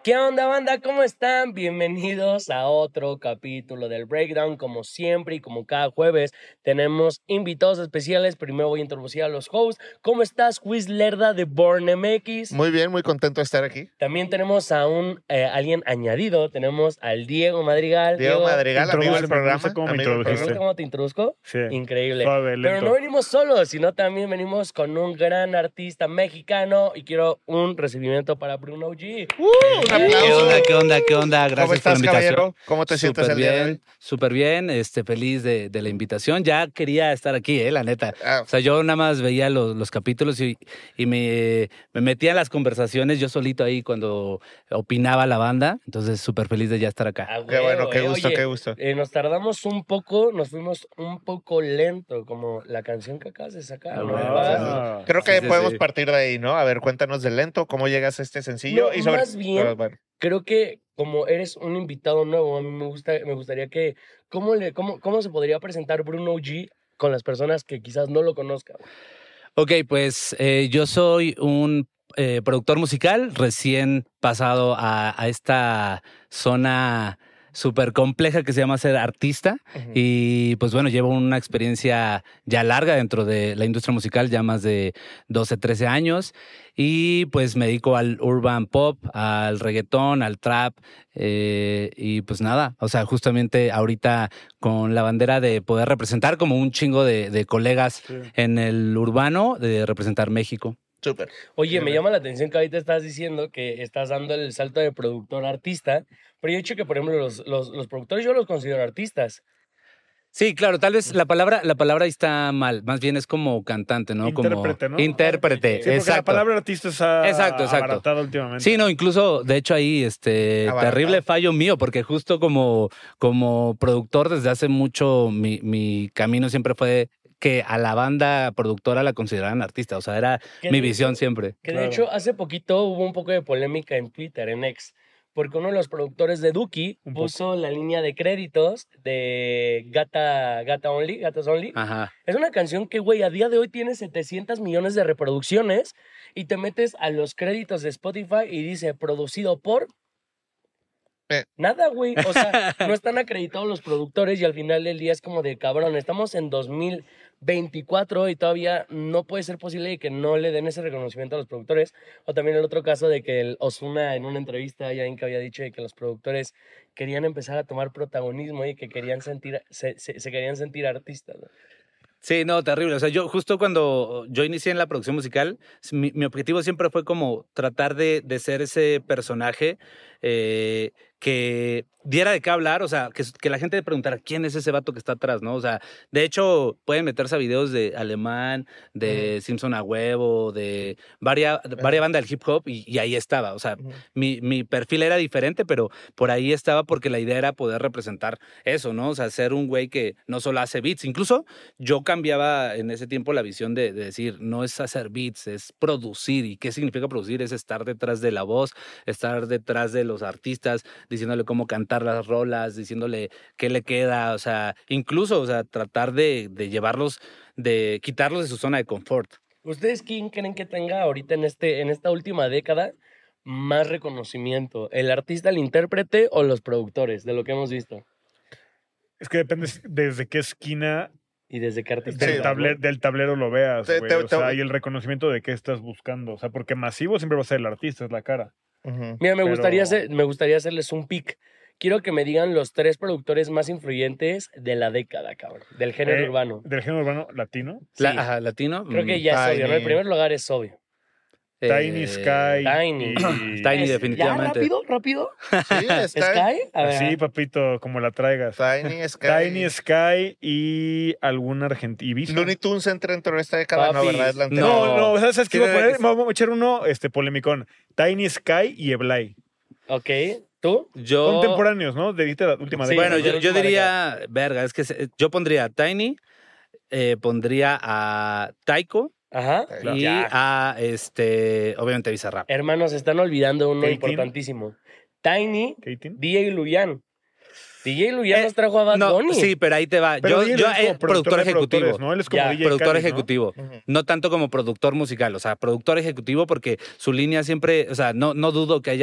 ¿Qué onda, banda? ¿Cómo están? Bienvenidos a otro capítulo del Breakdown. Como siempre y como cada jueves, tenemos invitados especiales. Primero voy a introducir a los hosts. ¿Cómo estás, Quiz Lerda de Born MX? Muy bien, muy contento de estar aquí. También tenemos a alguien añadido. Tenemos al Diego Madrigal. Diego Madrigal, amigo del programa. ¿Cómo me ¿Te introdujiste? gusta cómo te introduzco? Sí. Increíble. Suave, Pero lento. no venimos solos, sino también venimos con un gran artista mexicano. Y quiero un recibimiento para Bruno G. Un aplauso. ¿Qué onda? Gracias ¿Cómo estás, por la invitación. caballero? ¿Cómo te sientes el día de hoy? Súper bien, feliz de la invitación. Ya quería estar aquí, la neta. Ah. O sea, yo nada más veía los capítulos y me metía en las conversaciones yo solito ahí cuando opinaba la banda. Entonces, súper feliz de ya estar acá. Ah, Qué bueno, qué güey. gusto, Oye, qué gusto. Nos tardamos un poco, nos fuimos un poco lento, como la canción que acabas de sacar, ¿no? Ah. Creo que Sí, podemos sí. partir de ahí, ¿no? A ver, cuéntanos del lento, cómo llegas a este sencillo. No, más bien, Pero, bueno. creo que como eres un invitado nuevo, a mí me gustaría que, ¿cómo se podría presentar Bruno G con las personas que quizás no lo conozcan? Ok, pues yo soy un productor musical recién pasado a esta zona súper compleja que se llama ser artista. Ujú. Y pues bueno, llevo una experiencia ya larga dentro de la industria musical, ya más de 12, 13 años. Y pues me dedico al urban pop, al reggaetón, al trap. Y pues nada, o sea, justamente ahorita con la bandera de poder representar como un chingo de colegas Sí. en el urbano, de representar México. Súper. Oye, me llama la atención que ahorita estás diciendo que estás dando el salto de productor a artista, pero yo he dicho que, por ejemplo, los productores yo los considero artistas. Sí, claro, tal vez la palabra ahí está mal, más bien es como cantante, ¿no? Intérprete, como ¿no? Intérprete, Sí, Sí, porque exacto. la palabra artista está Exacto. abaratada últimamente. Sí, no, incluso, de hecho, ahí, Abaratado. terrible fallo mío, porque justo como productor desde hace mucho, mi camino siempre fue que a la banda productora la consideraran artista, o sea, era ¿Qué mi de visión hecho- siempre. Que de Claro. hecho, hace poquito hubo un poco de polémica en Twitter, en X, porque uno de los productores de Duki Un poco. puso la línea de créditos de Gatas Only. Ajá. Es una canción que, güey, a día de hoy tiene 700 millones de reproducciones y te metes a los créditos de Spotify y dice producido por... Nada, güey. O sea, no están acreditados los productores y al final del día es como de cabrón. Estamos en 2024 y todavía no puede ser posible que no le den ese reconocimiento a los productores. O también el otro caso de que el Ozuna en una entrevista ya que había dicho de que los productores querían empezar a tomar protagonismo y que querían se querían sentir artistas, ¿no? Sí, no, terrible. O sea, yo justo cuando yo inicié en la producción musical, mi objetivo siempre fue como tratar de ser ese personaje que diera de qué hablar, o sea, que la gente preguntara quién es ese vato que está atrás, ¿no? O sea, de hecho, pueden meterse a videos de Alemán, de Simpson a huevo, de varias bandas del hip hop y ahí estaba. O sea, mi perfil era diferente, pero por ahí estaba porque la idea era poder representar eso, ¿no? O sea, ser un güey que no solo hace beats. Incluso yo cambiaba en ese tiempo la visión de decir, no es hacer beats, es producir. ¿Y qué significa producir? Es estar detrás de la voz, estar detrás de los artistas, diciéndole cómo cantar las rolas, diciéndole qué le queda, o sea, incluso, o sea, tratar de llevarlos, de quitarlos de su zona de confort. ¿Ustedes quién creen que tenga ahorita en esta última década más reconocimiento? ¿El artista, el intérprete o los productores de lo que hemos visto? Es que depende desde qué esquina ¿Y desde qué artista? del, vas, no? del tablero lo veas, Te- güey. te- O sea, te- y el reconocimiento de qué estás buscando. O sea, porque masivo siempre va a ser el artista, es la cara. Ujú. Mira, me gustaría Pero- hacerles un pick. Quiero que me digan los 3 productores más influyentes de la década, cabrón, del género urbano. Del género urbano latino. Sí. Ajá, latino. Creo que ya es obvio, ¿no? El Tiny. primer lugar es obvio. Tiny, Sky. Tiny. Tiny, ¿Ya definitivamente. rápido? Sí, ¿Sky? A ver. Sí, papito, como la traigas. Tiny, Sky. Tiny, Sky y algún argentino. Looney Tunes entra dentro de esta década, Papi, ¿no? ¿Verdad? Es la anterior. No, ¿sabes qué iba a Tiene poner? que- Vamos a echar uno polémicón. Tiny, Sky y Eblay. Ok, ¿tú? Yo, Contemporáneos, ¿no? De la última Sí, década. bueno, de la yo última diría, verga, es que yo pondría a Tiny, pondría a Taiko Ajá. y Ya. a, obviamente, Bizarrap. Hermanos, están olvidando uno Katin. importantísimo. Tiny, Katin. DJ Luyan. DJ Luyan nos trajo a Bad No, Bunny. sí, pero ahí te va. Pero Yo DJ es como productor de ejecutivo. productores, ¿no? Él es como Ya, DJ Productor Khaled, ¿no? ejecutivo. Ujú. No tanto como productor musical, o sea, productor ejecutivo porque su línea siempre, o sea, no dudo que haya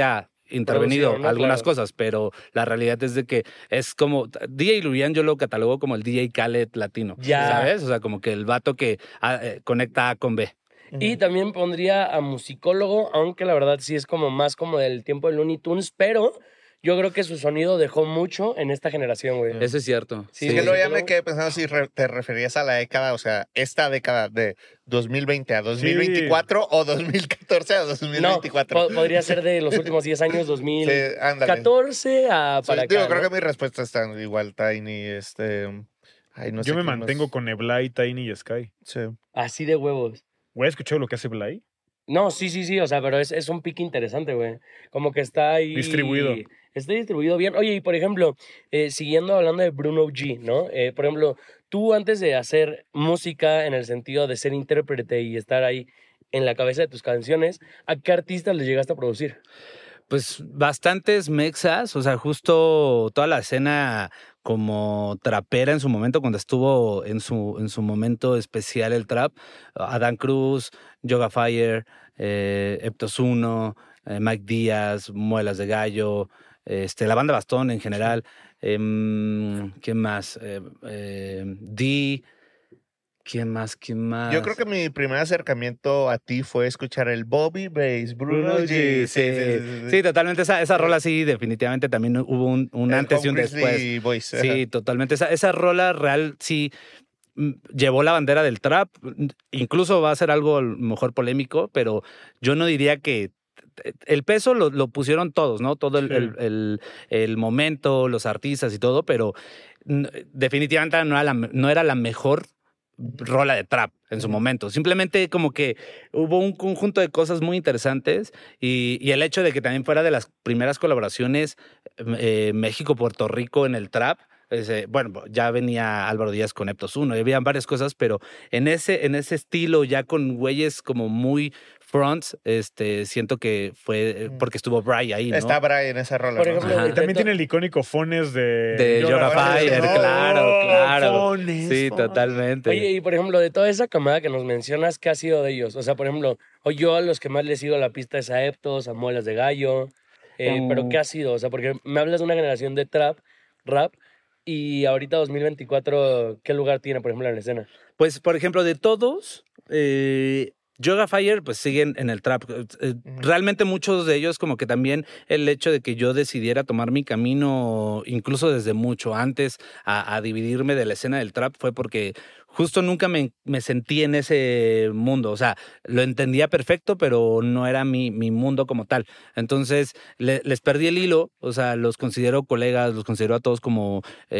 intervenido Producido, ¿no? algunas Claro. cosas, pero la realidad es de que es como DJ Luyan, yo lo catalogo como el DJ Khaled latino, Ya. ¿sabes? O sea, como que el vato que conecta A con B. Y también pondría a musicólogo, aunque la verdad sí es como más como del tiempo de Looney Tunes, pero yo creo que su sonido dejó mucho en esta generación, güey. Eso es cierto. Sí, Es que sí. luego ya me quedé pensando si te referías a la década, o sea, esta década de 2020 a 2024 o 2014 a No, 2024. podría ser de los últimos 10 años, Sí, ándale. 2014 a Sí, para digo, acá, creo ¿no? que mi respuesta está igual, Tiny, ay, no sé Yo me quién mantengo más. con Blay, Tiny y Sky. Sí. Así de huevos. Güey, ¿has escuchado lo que hace Blay? No, sí, o sea, pero es un pick interesante, güey. Como que está ahí... Distribuido. Está distribuido bien. Oye, y por ejemplo, siguiendo hablando de Bruno G, ¿no? Por ejemplo, tú antes de hacer música en el sentido de ser intérprete y estar ahí en la cabeza de tus canciones, ¿a qué artistas les llegaste a producir? Pues bastantes mexas, o sea, justo toda la escena como trapera en su momento, cuando estuvo en su momento especial el trap, Adán Cruz, Yoga Fire, Eptos Uno, Mike Díaz, Muelas de Gallo, la banda Bastón en general, ¿quién más? D, ¿quién más? Yo creo que mi primer acercamiento a ti fue escuchar el Bobby Bass, Bruno G. Sí, totalmente. Esa rola sí, definitivamente también hubo un El antes y un Home después. Grizzly Boys. Sí, totalmente. Esa rola real sí llevó la bandera del trap. Incluso va a ser algo a lo mejor polémico, pero yo no diría que el peso lo pusieron todos, ¿no? Todo el momento, los artistas y todo, pero definitivamente no era la mejor rola de trap en su momento. Simplemente como que hubo un conjunto de cosas muy interesantes y el hecho de que también fuera de las primeras colaboraciones México-Puerto Rico en el trap. Bueno, ya venía Álvaro Díaz con Eptos Uno, y habían varias cosas, pero en ese estilo, ya con güeyes como muy fronts, siento que fue porque estuvo Bry ahí, ¿no? Está Brian en esa rola, Por ¿no? ejemplo, Ajá. Y también tiene el icónico Fones De Yoga Fire, no, claro. Fones, Sí, Fones. totalmente. Oye, y por ejemplo, de toda esa camada que nos mencionas, ¿qué ha sido de ellos? O sea, por ejemplo, yo a los que más les sigo la pista es a Eptos, a Muelas de Gallo, pero ¿qué ha sido? O sea, porque me hablas de una generación de trap, rap, y ahorita 2024, ¿qué lugar tiene, por ejemplo, en la escena? Pues, por ejemplo, de todos, Yoga Fire, pues siguen en el trap. Realmente muchos de ellos, como que también el hecho de que yo decidiera tomar mi camino, incluso desde mucho antes, a dividirme de la escena del trap, fue porque justo nunca me sentí en ese mundo. O sea, lo entendía perfecto, pero no era mi mundo como tal. Entonces, les perdí el hilo. O sea, los considero colegas, los considero a todos como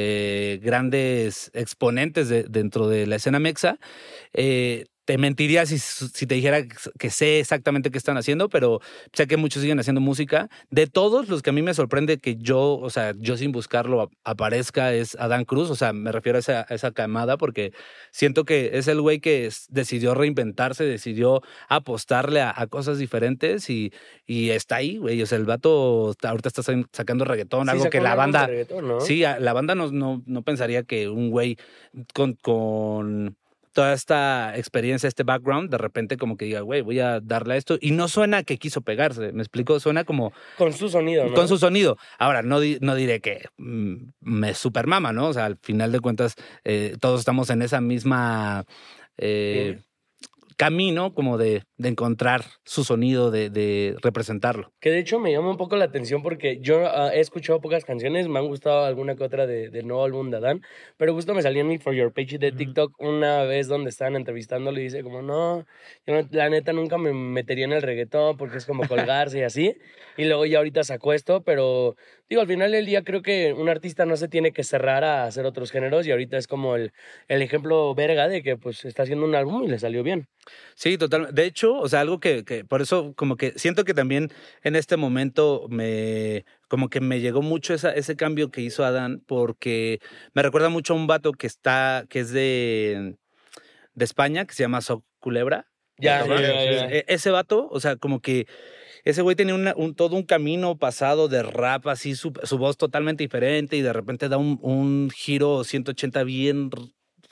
grandes exponentes dentro de la escena mexa. Te mentiría si te dijera que sé exactamente qué están haciendo, pero sé que muchos siguen haciendo música. De todos los que a mí me sorprende que yo, o sea, yo sin buscarlo aparezca es Adán Cruz. O sea, me refiero a esa camada porque siento que es el güey que decidió reinventarse, decidió apostarle a cosas diferentes y está ahí, güey. O sea, el vato ahorita está sacando reggaetón, Sí, algo sacó que un la álbum de banda... reggaetón, ¿no? Sí, la banda no pensaría que un güey con toda esta experiencia, este background, de repente como que diga, güey, voy a darle a esto. Y no suena que quiso pegarse, ¿me explico? Suena como Con su sonido, ¿no? con su sonido. Ahora, no diré que me super mama, ¿no? O sea, al final de cuentas, todos estamos en esa misma camino como de encontrar su sonido, de representarlo. Que de hecho me llama un poco la atención porque yo he escuchado pocas canciones, me han gustado alguna que otra del nuevo álbum de Adán, pero justo me salió en mi For Your Page de TikTok una vez donde estaban entrevistándolo y dice como, no, la neta nunca me metería en el reggaetón porque es como colgarse y así, y luego ya ahorita sacó esto, pero digo, al final del día creo que un artista no se tiene que cerrar a hacer otros géneros y ahorita es como el ejemplo verga de que pues está haciendo un álbum y le salió bien. Sí, totalmente. De hecho, o sea, algo que por eso como que siento que también en este momento como que me llegó mucho ese cambio que hizo Adán, porque me recuerda mucho a un vato que es de España, que se llama Soc Culebra. Ya, Sí, ya, sí. ya. Ese vato, o sea, como que ese güey tenía todo un camino pasado de rap, así su voz totalmente diferente y de repente da un giro 180 bien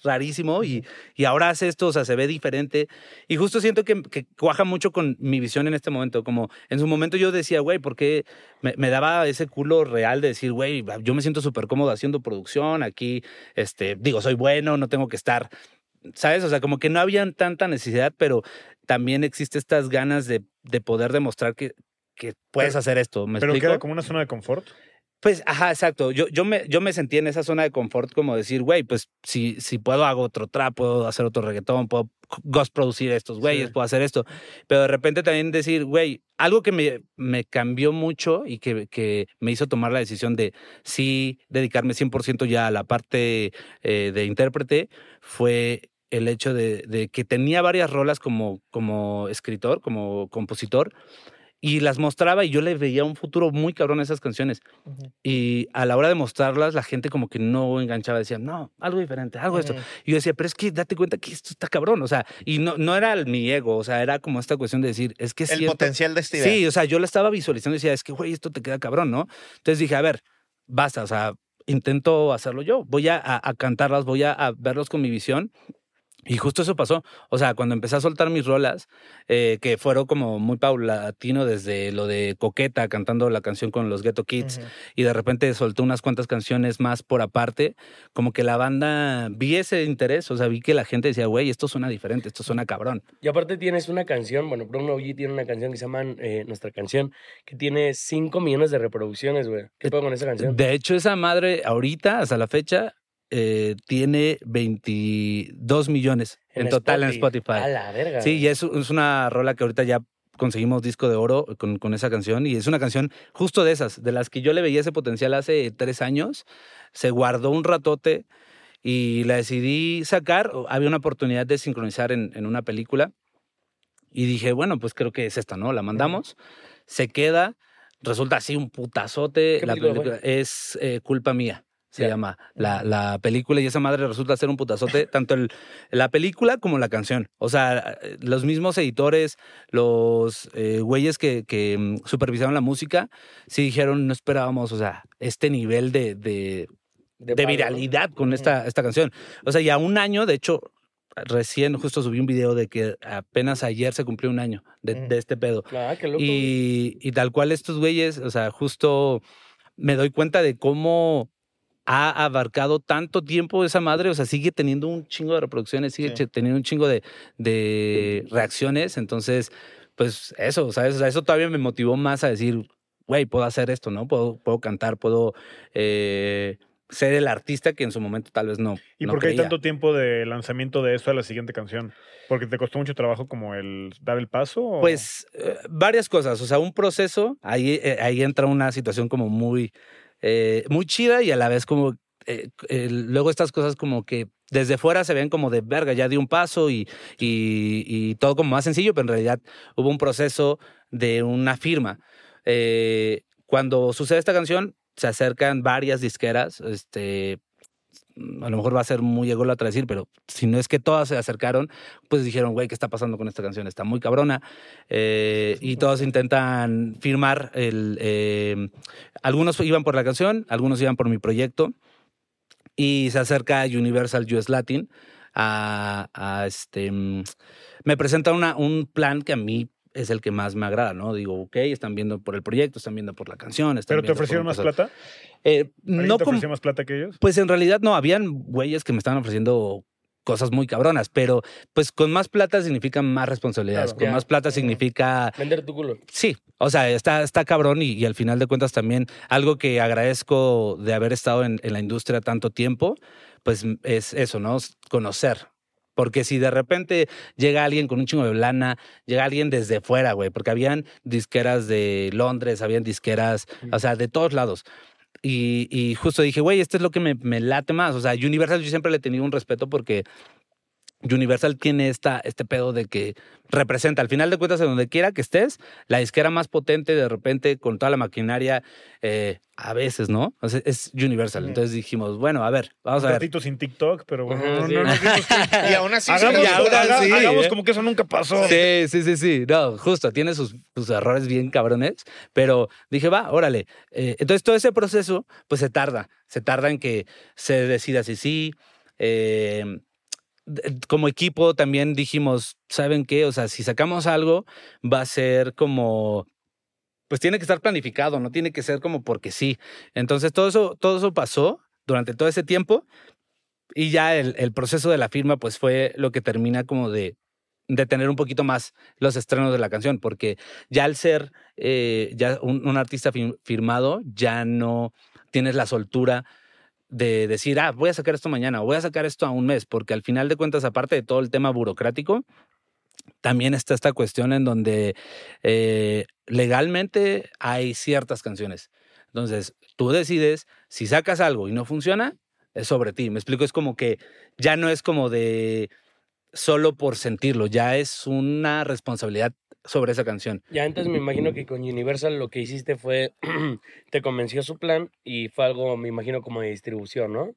rarísimo y ahora hace esto, o sea, se ve diferente. Y justo siento que cuaja mucho con mi visión en este momento. Como en su momento yo decía, güey, ¿por qué me daba ese culo real de decir, güey, yo me siento súper cómodo haciendo producción aquí, digo, soy bueno, no tengo que estar, ¿sabes? O sea, como que no había tanta necesidad, pero también existe estas ganas de poder demostrar que puedes hacer esto. ¿Me Pero explico? queda como una zona de confort. Pues, ajá, exacto. Yo me sentí en esa zona de confort como decir, güey, pues si puedo hago otro trap, puedo hacer otro reggaetón, puedo ghost producir estos güeyes, puedo hacer esto. Pero de repente también decir, güey, algo que me cambió mucho y que me hizo tomar la decisión de sí dedicarme 100% ya a la parte de intérprete fue el hecho de que tenía varias rolas como escritor, como compositor, y las mostraba y yo le veía un futuro muy cabrón a esas canciones. Y a la hora de mostrarlas, la gente como que no enganchaba, decía, no, algo diferente, algo esto. Y yo decía, pero es que date cuenta que esto está cabrón, o sea, y no era mi ego, o sea, era como esta cuestión de decir, es que El potencial de esta idea. Sí, o sea, yo la estaba visualizando y decía, es que, güey, esto te queda cabrón, ¿no? Entonces dije, a ver, basta, o sea, intento hacerlo yo, voy a cantarlas, voy a verlos con mi visión. Y justo eso pasó. O sea, cuando empecé a soltar mis rolas, que fueron como muy paulatino desde lo de Coqueta, cantando la canción con los Ghetto Kids, y de repente solté unas cuantas canciones más por aparte, como que la banda, vi ese interés, o sea, vi que la gente decía, güey, esto suena diferente, esto suena cabrón. Y aparte tienes una canción, bueno, Bruno G tiene una canción que se llama Nuestra Canción, que tiene 5 millones de reproducciones, güey. ¿Qué puedo con esa canción? De hecho, esa madre ahorita, hasta la fecha, tiene 22 millones en total en Spotify. A la verga. Sí, y es una rola que ahorita ya conseguimos disco de oro con esa canción, y es una canción justo de esas, de las que yo le veía ese potencial hace 3 años, se guardó un ratote y la decidí sacar. Había una oportunidad de sincronizar en una película y dije, bueno, pues creo que es esta, ¿no? La mandamos, se queda, resulta así un putazote. ¿Qué La película película es Culpa Mía. Se llama la película, y esa madre resulta ser un putazote, tanto la película como la canción. O sea, los mismos editores, los güeyes que supervisaron la música, sí dijeron, no esperábamos, o sea, este nivel de viralidad con esta canción. O sea, ya un año, de hecho, recién justo subí un video de que apenas ayer se cumplió un año de este pedo. Ah, qué loco. Y tal cual estos güeyes, o sea, justo me doy cuenta de cómo ha abarcado tanto tiempo esa madre, o sea, sigue teniendo un chingo de reproducciones, sigue teniendo un chingo de reacciones. Entonces, pues eso, ¿sabes? O sea, eso todavía me motivó más a decir, güey, puedo hacer esto, ¿no? Puedo cantar, puedo ser el artista que en su momento tal vez no. ¿Y no por qué hay creía. tanto tiempo de lanzamiento de eso a la siguiente canción? ¿Porque te costó mucho trabajo como el dar el paso? ¿O? Pues varias cosas, o sea, un proceso, ahí entra una situación como muy chida, y a la vez como luego estas cosas como que desde fuera se ven como de verga, ya di un paso y todo como más sencillo, pero en realidad hubo un proceso de una firma. Cuando sucede esta canción, se acercan varias disqueras, a lo mejor va a ser muy ególatra decir, pero si no es que todas se acercaron, pues dijeron, güey, ¿qué está pasando con esta canción? Está muy cabrona. Y todos intentan firmar algunos iban por la canción, algunos iban por mi proyecto, y se acerca Universal US Latin me presenta un plan que a mí es el que más me agrada, ¿no? Digo, ok, están viendo por el proyecto, están viendo por la canción. ¿Pero te ofrecieron más plata? No, ¿Te ofrecieron más plata que ellos? pues en realidad no, habían güeyes que me estaban ofreciendo cosas muy cabronas, pero pues con más plata significa más responsabilidades, Claro, con más plata significa... Vender tu culo. Sí, o sea, está cabrón, y al final de cuentas también algo que agradezco de haber estado en la industria tanto tiempo, pues es eso, ¿no? Conocer. Porque si de repente llega alguien con un chingo de lana, llega alguien desde fuera, güey, porque habían disqueras de Londres, habían disqueras, o sea, de todos lados. Y justo dije, güey, esto es lo que me late más. O sea, Universal yo siempre le he tenido un respeto porque Universal tiene este pedo de que representa, al final de cuentas, en donde quiera que estés, la disquera más potente de repente con toda la maquinaria, a veces, ¿no? O sea, es Universal. Entonces dijimos, bueno, a ver, vamos a ver. Un ratito sin TikTok, pero bueno, Ajá, sí. no nos dimos cuenta. Y aún así, Hagamos como que eso nunca pasó. Sí. No, justo, tiene sus errores bien cabrones, pero dije, va, órale. Entonces todo ese proceso, pues se tarda en que se decida si sí. como equipo también dijimos, ¿saben qué? O sea, si sacamos algo, va a ser como... Pues tiene que estar planificado, no tiene que ser como porque sí. Entonces, todo eso pasó durante todo ese tiempo y ya el proceso de la firma pues fue lo que termina como de tener un poquito más los estrenos de la canción, porque ya al ser ya un artista firmado, ya no tienes la soltura de decir, voy a sacar esto mañana o voy a sacar esto a un mes, porque al final de cuentas, aparte de todo el tema burocrático, también está esta cuestión en donde legalmente hay ciertas canciones. Entonces, tú decides, si sacas algo y no funciona, es sobre ti. Me explico, es como que ya no es como de solo por sentirlo, ya es una responsabilidad sobre esa canción. Ya antes me imagino que con Universal lo que hiciste fue, te convenció su plan y fue algo, me imagino, como de distribución, ¿no?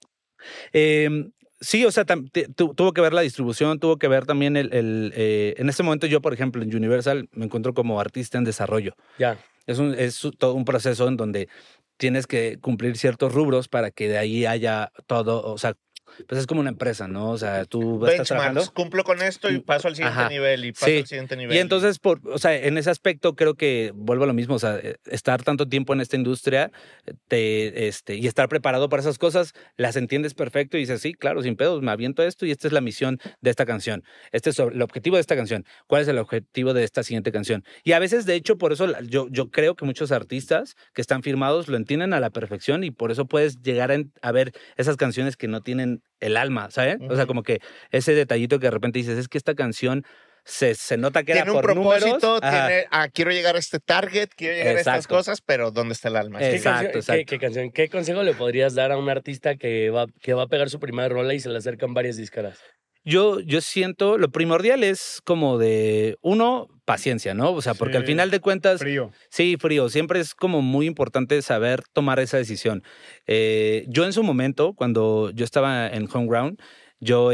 Sí, o sea, tuvo que ver la distribución, tuvo que ver también en este momento yo, por ejemplo, en Universal me encuentro como artista en desarrollo. Ya. Es todo un proceso en donde tienes que cumplir ciertos rubros para que de ahí haya todo, o sea, pues es como una empresa, ¿no? O sea, tú vas a estar trabajando. Benchmarks, cumplo con esto y paso al siguiente Ajá. nivel y paso Sí. al siguiente nivel. Y entonces, o sea, en ese aspecto creo que vuelvo a lo mismo, o sea, estar tanto tiempo en esta industria y estar preparado para esas cosas, las entiendes perfecto y dices, sí, claro, sin pedos, me aviento esto y esta es la misión de esta canción. Este es el objetivo de esta canción. ¿Cuál es el objetivo de esta siguiente canción? Y a veces, de hecho, por eso yo creo que muchos artistas que están firmados lo entienden a la perfección y por eso puedes llegar a ver esas canciones que no tienen el alma, ¿sabes? O sea, como que ese detallito que de repente dices, es que esta canción se nota que tiene era un por propósito, números. Ajá. tiene, quiero llegar a este target, quiero llegar a estas Exacto. cosas, pero ¿dónde está el alma? Exacto. ¿Qué consejo le podrías dar a un artista que va a pegar su primera rola y se le acercan varias discaras? Yo siento, lo primordial es como de, uno, paciencia, ¿no? O sea, porque Sí. al final de cuentas... Frío. Sí, frío. Siempre es como muy importante saber tomar esa decisión. Yo en su momento, cuando yo estaba en Homeground, yo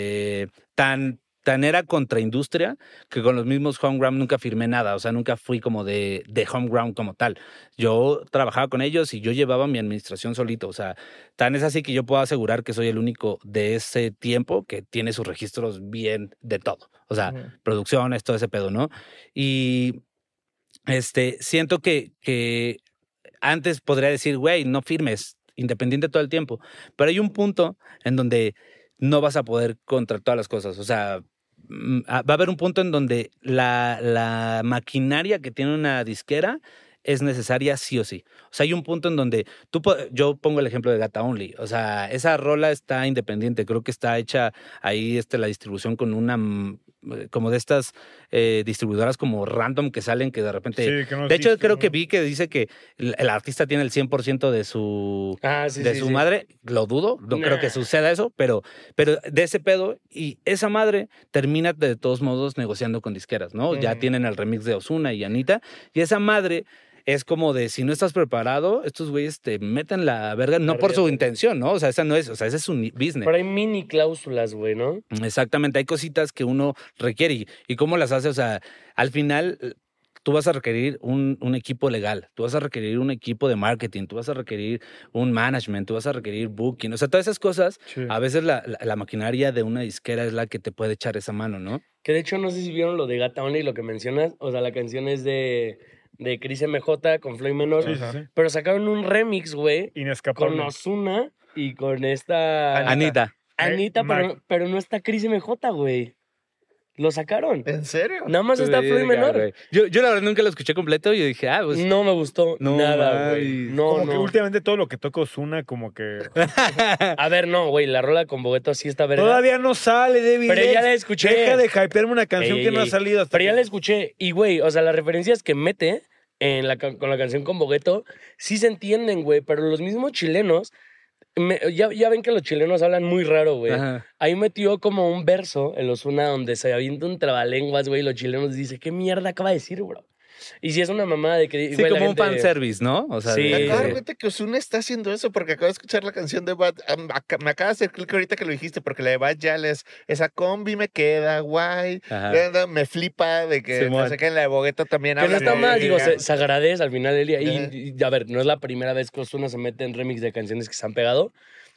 tan era contra industria que con los mismos Homeground nunca firmé nada. O sea, nunca fui como de Homeground como tal. Yo trabajaba con ellos y yo llevaba mi administración solito. O sea, tan es así que yo puedo asegurar que soy el único de ese tiempo que tiene sus registros bien de todo. O sea, producciones, todo ese pedo, ¿no? Y siento que antes podría decir, güey, no firmes, independiente todo el tiempo. Pero hay un punto en donde no vas a poder contra todas las cosas. O sea, va a haber un punto en donde la maquinaria que tiene una disquera es necesaria sí o sí. O sea, hay un punto en donde yo pongo el ejemplo de Gata Only. O sea, esa rola está independiente. Creo que está hecha ahí la distribución con una como de estas distribuidoras como random que salen que de repente... Sí, que no de hecho, existen, creo ¿no? que vi que dice que el artista tiene el 100% de su Sí. madre. Lo dudo, no creo que suceda eso, pero de ese pedo y esa madre termina de todos modos negociando con disqueras, ¿no? Ya tienen el remix de Ozuna y Anita y esa madre es como de si no estás preparado, estos güeyes te meten la verga, no por su intención, ¿no? O sea, esa no es, o sea, ese es un business. Pero hay mini cláusulas, güey, ¿no? Exactamente, hay cositas que uno requiere y cómo las hace, o sea, al final tú vas a requerir un equipo legal, tú vas a requerir un equipo de marketing, tú vas a requerir un management, tú vas a requerir booking, o sea, todas esas cosas, Sí. a veces la maquinaria de una disquera es la que te puede echar esa mano, ¿no? Que de hecho no sé si vieron lo de Gata Only, lo que mencionas. O sea, la canción es de Chris MJ con Floyd Menor. Sí, sí, sí. Pero sacaron un remix, güey, con Inescapable. Ozuna y con esta... Anita. Anita, Mac. pero no está Chris MJ, güey. Lo sacaron. ¿En serio? Nada más está Floyd Menor. Güey. Yo la verdad nunca lo escuché completo y yo dije, pues... No me gustó No nada, güey. mames. No, Como que no. últimamente todo lo que toca Ozuna, como que... A ver, no, güey, la rola con Bogueto sí está verga. Todavía no sale, David. Pero ya Lex. la escuché. Deja de hypearme una canción Ey, que no ha ey. salido hasta Pero ya que- la escuché. Y, güey, o sea, las referencias que mete con la canción con Bogueto sí se entienden, güey. Pero los mismos chilenos, ya ven que los chilenos hablan muy raro, güey. Ajá. Ahí metió como un verso en los Ozuna donde se avienta un trabalenguas, güey. Y los chilenos dicen, ¿qué mierda acaba de decir, bro? Y si es una mamada de que... Sí, güey, la como un gente- fanservice, ¿no? O sea, Sí. Me acabo de dar Sí. cuenta que Ozuna está haciendo eso porque acabo de escuchar la canción de Bad. Me acaba de hacer clic ahorita que lo dijiste porque la de Bad Yales, esa combi me queda guay. Ajá. Me flipa de que Simón. no sé qué en la de Bogueta también Que no habla. está Sí. mal, digo, de- se agradece al final del día. Ajá. Y, a ver, no es la primera vez que Ozuna se mete en remix de canciones que se han pegado.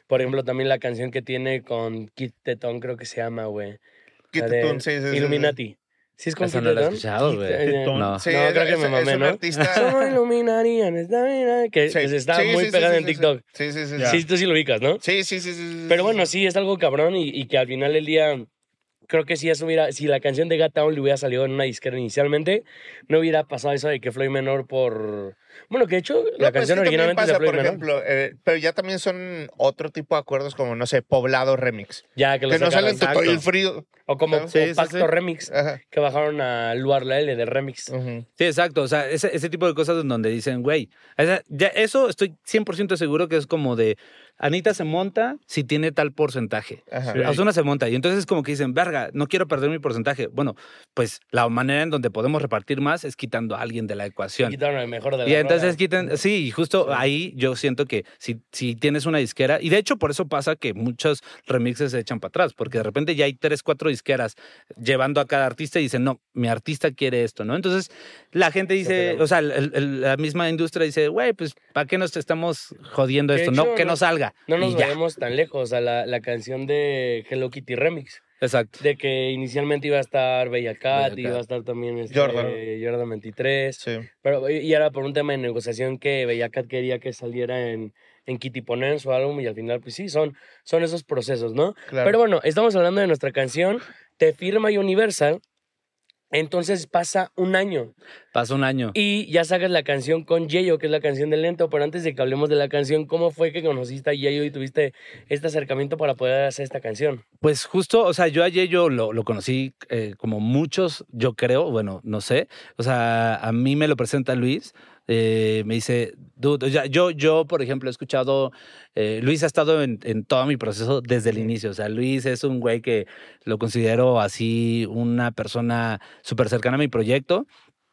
Por ejemplo, también la canción que tiene con Kid Tetón, creo que se llama, güey. Kid La de Tetón, sí, sí, sí, Illuminati. ¿Sí es con Esa Kid no la he Tetón? escuchado, güey. Tetón. No. Sí, No, creo que me mamé, es un ¿no? artista. Somos Illuminati en esta vida, que Sí, se está sí, muy sí, pegada sí, en sí, TikTok. Sí, sí, sí. Ya. Sí, tú sí lo ubicas, ¿no? Sí, sí, sí, sí. Pero bueno, sí, es algo cabrón y que al final del día, creo que si eso hubiera, si la canción de Gat Town le hubiera salido en una disquera inicialmente, no hubiera pasado eso de que Floyd Menor por... Bueno, que de hecho, la No, pues canción es que también originalmente es de pasa, Floyd por Menor. ejemplo, pero ya también son otro tipo de acuerdos como, no sé, Poblado Remix. Ya que lo Que no sacaron. salen todo el Exacto. frío. O como ¿sabes? Sí, o sí, Pacto sí. Remix, Ajá. que bajaron a Luar la L de Remix. Ujú. Sí, exacto. O sea, ese tipo de cosas en donde dicen, güey, ya eso estoy 100% seguro que es como de, Anita se monta si tiene tal porcentaje. Ajá. Sí. Ozuna se monta y entonces es como que dicen, verga, no quiero perder mi porcentaje. Bueno, pues la manera en donde podemos repartir más es quitando a alguien de la Y ecuación. quitaron el mejor de la Y entonces rola. quitan, sí, y justo ahí yo siento que si tienes una disquera, y de hecho por eso pasa que muchos remixes se echan para atrás, porque de repente ya hay 3, 4 disqueras llevando a cada artista y dicen, no, mi artista quiere esto, ¿no? Entonces la gente dice, pelean. o sea, la misma industria dice, güey, pues ¿para qué nos estamos jodiendo Que de esto? hecho, No, que no salga. No nos y ya. vayamos tan lejos a la canción de Hello Kitty Remix. Exacto. De que inicialmente iba a estar Bella Cat, Bella iba a Cat. estar también Jordan. Jordan 23. Sí. Pero, y era por un tema de negociación que Bella Cat quería que saliera en Kitty Poner en su álbum y al final, pues sí, son esos procesos, ¿no? Claro. Pero bueno, estamos hablando de nuestra canción, Te Firma Universal. Entonces pasa un año Pasó un año. y ya sacas la canción con Yayo, que es la canción de Lento. Pero antes de que hablemos de la canción, ¿cómo fue que conociste a Yayo y tuviste este acercamiento para poder hacer esta canción? Pues justo, o sea, yo a Yeyo lo conocí como muchos, yo creo, bueno, no sé. O sea, a mí me lo presenta Luis, me dice, dude, o sea, yo, por ejemplo, he escuchado, Luis ha estado en todo mi proceso desde el inicio. O sea, Luis es un güey que lo considero así una persona súper cercana a mi proyecto.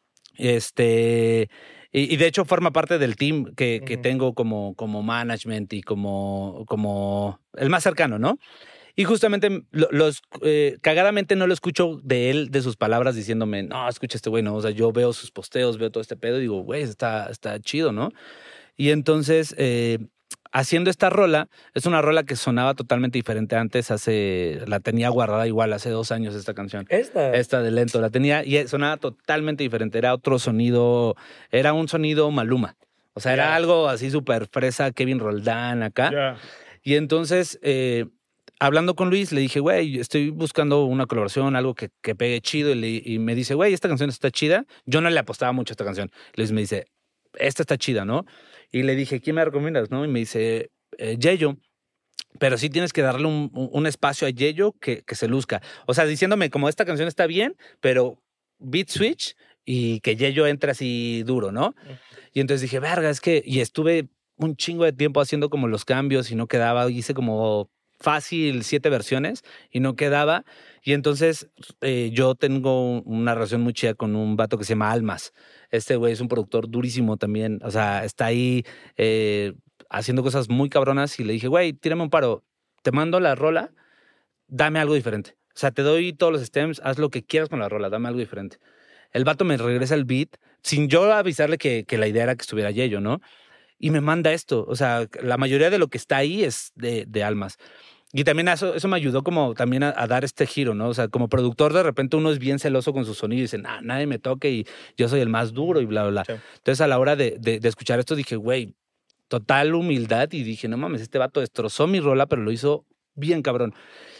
Y de hecho forma parte del team que Ujú. tengo como management y como el más cercano, ¿no? Y justamente cagadamente no lo escucho de él, de sus palabras, diciéndome, no, escucha este güey, no. O sea, yo veo sus posteos, veo todo este pedo y digo, güey, está chido, ¿no? Y entonces, haciendo esta rola, es una rola que sonaba totalmente diferente antes, la tenía guardada igual hace 2 años esta canción. Esta de Lento, la tenía y sonaba totalmente diferente, era otro sonido, era un sonido Maluma. O sea, era Ya. algo así súper fresa, Kevin Roldán acá. Ya. Y entonces, hablando con Luis, le dije, güey, estoy buscando una colaboración, algo que pegue chido. Y me dice, güey, esta canción está chida. Yo no le apostaba mucho a esta canción. Luis me dice, esta está chida, ¿no? Y le dije, ¿quién me recomiendas, no? Y me dice, Yayo. Pero sí tienes que darle un espacio a Yayo que se luzca. O sea, diciéndome, como esta canción está bien, pero beat switch y que Yayo entre así duro, ¿no? Y entonces dije, verga, es que... Y estuve un chingo de tiempo haciendo como los cambios y no quedaba. Hice como fácil 7 versiones y no quedaba. Y entonces yo tengo una relación muy chida con un vato que se llama Almas. Este güey es un productor durísimo también. O sea, está ahí haciendo cosas muy cabronas. Y le dije, güey, tírame un paro. Te mando la rola, dame algo diferente. O sea, te doy todos los stems, haz lo que quieras con la rola, dame algo diferente. El vato me regresa el beat sin yo avisarle que la idea era que estuviera Yayo, ¿no? Y me manda esto. O sea, la mayoría de lo que está ahí es de Almas. Y también eso me ayudó como también a dar este giro, ¿no? O sea, como productor de repente uno es bien celoso con su sonido y dice, nah, nadie me toque y yo soy el más duro y bla, bla, bla. Sí. Entonces a la hora de escuchar esto dije, güey, total humildad y dije, no mames, este vato destrozó mi rola, pero lo hizo bien cabrón.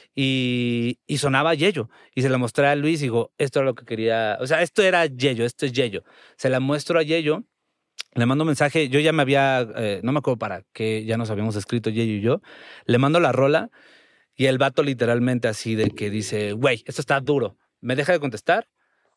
Y sonaba Yayo. Y se la mostré a Luis y digo, esto era lo que quería. O sea, esto era Yayo, esto es Yayo. Se la muestro a Yayo. Le mando un mensaje, yo ya me había, no me acuerdo para qué, ya nos habíamos escrito Yayo y yo. Le mando la rola y el vato literalmente así de que dice, güey, esto está duro. Me deja de contestar.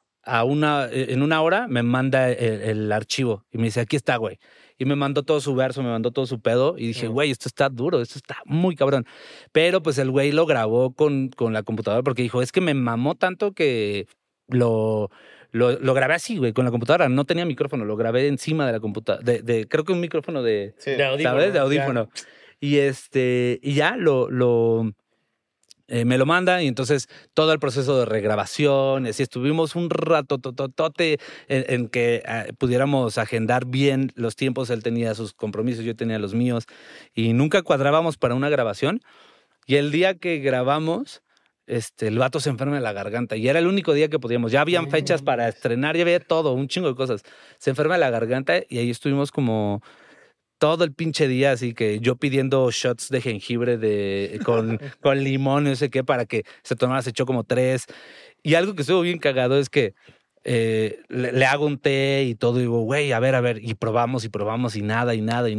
En 1 hora me manda el archivo y me dice, aquí está, güey. Y me mandó todo su verso, me mandó todo su pedo y dije, güey, esto está duro, esto está muy cabrón. Pero pues el güey lo grabó con la computadora porque dijo, es que me mamó tanto que lo grabé así, güey, con la computadora. No tenía micrófono, lo grabé encima de la computadora. Creo que un micrófono Sí. De audífono, ¿sabes? De ya. audífono. Y ya me lo manda y entonces todo el proceso de regrabación, y así estuvimos un rato tototote en que pudiéramos agendar bien los tiempos. Él tenía sus compromisos, yo tenía los míos y nunca cuadrábamos para una grabación. Y el día que grabamos, el vato se enferma de la garganta y era el único día que podíamos. Ya habían fechas para estrenar, ya había todo, un chingo de cosas. Se enferma de la garganta y ahí estuvimos como todo el pinche día, así que yo pidiendo shots de jengibre con limón, no sé qué, para que se tomara, se echó como 3. Y algo que estuvo bien cagado es que le hago un té y todo, y digo, güey, a ver, y probamos y nada.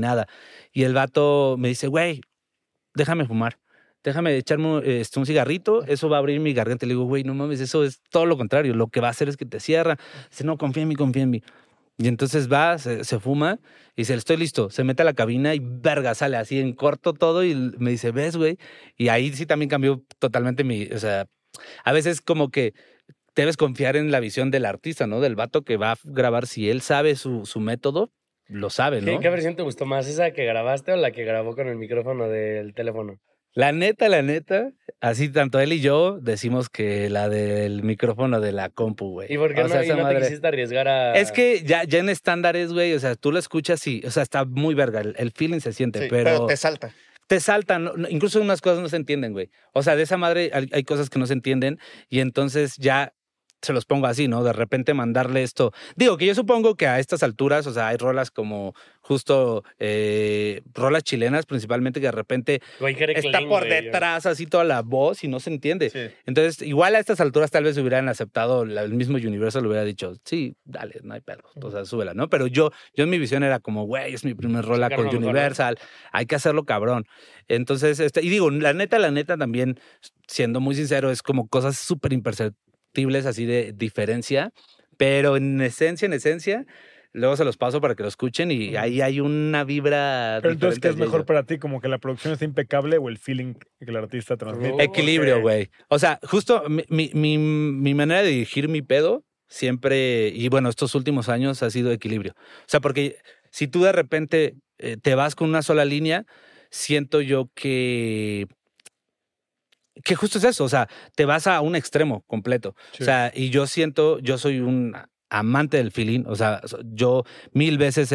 Y el vato me dice, güey, déjame fumar. Déjame echarme un cigarrito, eso va a abrir mi garganta. Le digo, güey, no mames, eso es todo lo contrario. Lo que va a hacer es que te cierra. Dice, no, confía en mí. Y entonces va, se fuma y dice, estoy listo. Se mete a la cabina y verga, sale así en corto todo y me dice, ¿ves, güey? Y ahí sí también cambió totalmente o sea, a veces como que debes confiar en la visión del artista, ¿no? Del vato que va a grabar. Si él sabe su método, lo sabe, ¿no? ¿Qué versión te gustó más? ¿Esa que grabaste o la que grabó con el micrófono del teléfono? La neta, así tanto él y yo decimos que la del micrófono de la compu, güey. ¿Y por qué O sea, esa no te madre. quisiste arriesgar a...? Es que ya en estándares, güey, o sea, tú lo escuchas y, o sea, está muy verga, el feeling se siente, Sí, pero te salta. te saltan, incluso unas cosas no se entienden, güey. O sea, de esa madre hay cosas que no se entienden y entonces ya se los pongo así, ¿no? De repente mandarle esto. Digo que yo supongo que a estas alturas, o sea, hay rolas como justo rolas chilenas principalmente que de repente Güey, Jere está Klein, por güey. detrás así toda la voz y no se entiende. Sí. Entonces, igual a estas alturas tal vez hubieran aceptado, el mismo Universal hubiera dicho, sí, dale, no hay pedo, o sea, súbela, ¿no? Pero yo en mi visión era como, güey, es mi primer rola Sacarlo con mejor, Universal, hay que hacerlo cabrón. Entonces, y digo, la neta también, siendo muy sincero, es como cosas súper imperceptibles así de diferencia, pero en esencia, luego se los paso para que lo escuchen y ahí hay una vibra Pero entonces, ¿qué diferente es mejor de ello. para ti? ¿Como que la producción está impecable o el feeling que el artista transmite? Equilibrio, Porque- güey. O sea, justo mi manera de dirigir mi pedo siempre, y bueno, estos últimos años ha sido equilibrio. O sea, porque si tú de repente te vas con una sola línea, siento yo que justo es eso, o sea, te vas a un extremo completo. Sí. O sea, y yo soy un amante del feeling, o sea, yo 1000 veces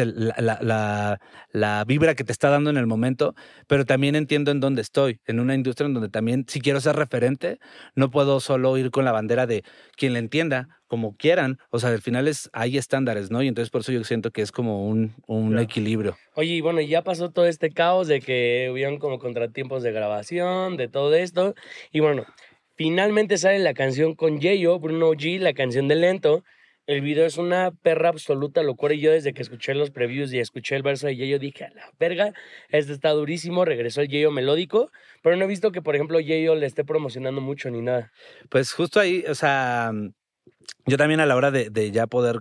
la vibra que te está dando en el momento, pero también entiendo en dónde estoy, en una industria en donde también, si quiero ser referente, no puedo solo ir con la bandera de quien le entienda, como quieran, o sea, al final hay estándares, ¿no? Y entonces por eso yo siento que es como un Ya. equilibrio. Oye, y bueno, ya pasó todo este caos de que hubieron como contratiempos de grabación, de todo esto. Y bueno, finalmente sale la canción con Yayo, Bruno G, la canción de Lento. El video es una perra absoluta locura y yo desde que escuché los previews y escuché el verso de Yayo dije, a la verga, este está durísimo, regresó el Yayo melódico, pero no he visto que, por ejemplo, Yayo le esté promocionando mucho ni nada. Pues justo ahí, o sea, yo también a la hora de ya poder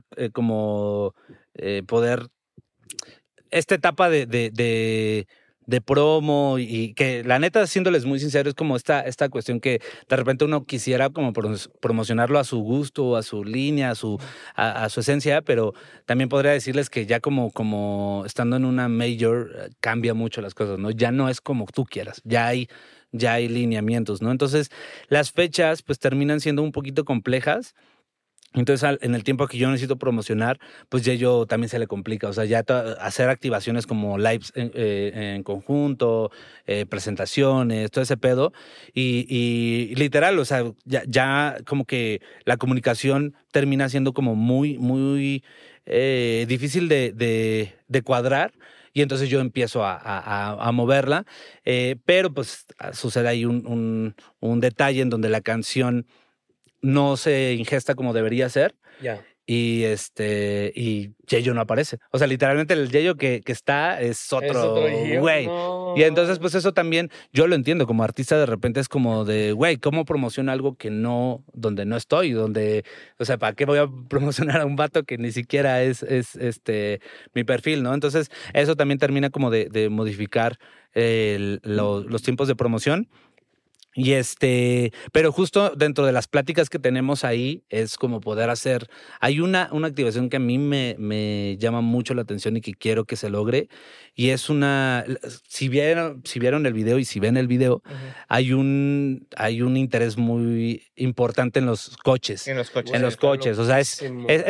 poder esta etapa de promo y que la neta, siéndoles muy sincero, es como esta cuestión que de repente uno quisiera como promocionarlo a su gusto, a su línea, a su esencia, pero también podría decirles que ya como estando en una major cambia mucho las cosas, ¿no? Ya no es como tú quieras, ya hay lineamientos, ¿no? Entonces, las fechas pues terminan siendo un poquito complejas. Entonces, en el tiempo que yo necesito promocionar, pues ya yo también se le complica. O sea, ya hacer activaciones como lives en conjunto, presentaciones, todo ese pedo. Y literal, o sea, ya como que la comunicación termina siendo como muy, muy difícil de cuadrar. Y entonces yo empiezo a moverla. Pero pues sucede ahí un detalle en donde la canción no se ingesta como debería ser Ya. y Yayo no aparece. O sea, literalmente el Yayo que está es otro Yayo, güey. no. Y entonces, pues eso también yo lo entiendo como artista, de repente es como de, güey, ¿cómo promociono algo donde no estoy? O sea, ¿para qué voy a promocionar a un vato que ni siquiera es mi perfil, ¿no? Entonces, eso también termina como de modificar los tiempos de promoción. Y pero justo dentro de las pláticas que tenemos ahí es como poder hacer, hay una activación que a mí me llama mucho la atención y que quiero que se logre, y es si vieron el video y si ven el video, hay un interés muy importante en los coches. En los coches. En los coches, o sea, es